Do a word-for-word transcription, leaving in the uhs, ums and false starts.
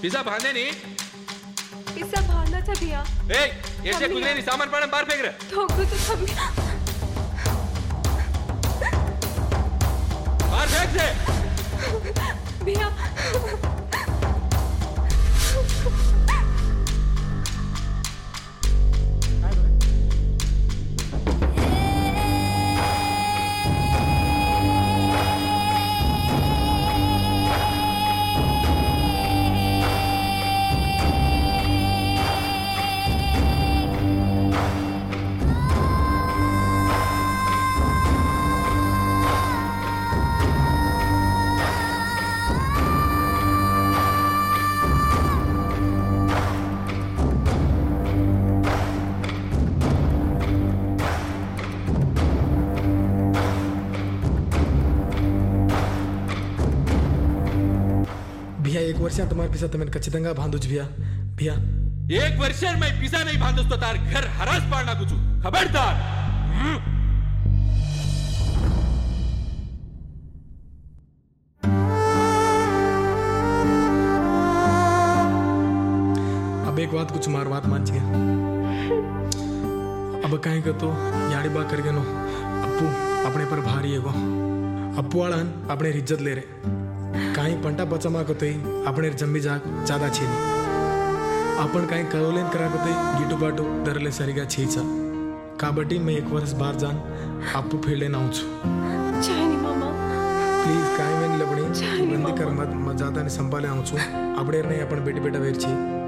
pizza भांडे नहीं pizza भांडना था भैया ए ये से कुछ नहीं सामान पड़ा बाहर फेंक रहे तो कुछ तो हम बाहर फेंक दे भैया एक वर्ष तुम्हारे पिसा तमें खचिతంగా बांधुज भैया भैया एक वर्ष में पिसा नहीं बांधुस तो तार घर हरास पाड़ना कुछ खबरदार अब एक बात कुछ मार बात मान गया अब कहीं का तो याड़ी बात कर गए नो अप्पू अपने पर भारी है वो अप्पू वाला अपने इज्जत ले रहे काही पंटा पचमाकतोय आपण जम्मी जाग जादा छेनी आपण काही कळवलेन कराकतोय गिटू पाटू दरले सरिगा छेचा काबटी मैं एक वर्ष बाहर जान आपू फेले नाउछु चाइनी मामा प्लीज काय वेन लबणी बंदी कर मत मजाता ने संभाले आउछु आपडे नहीं अपन बेटी बेटा वेर छी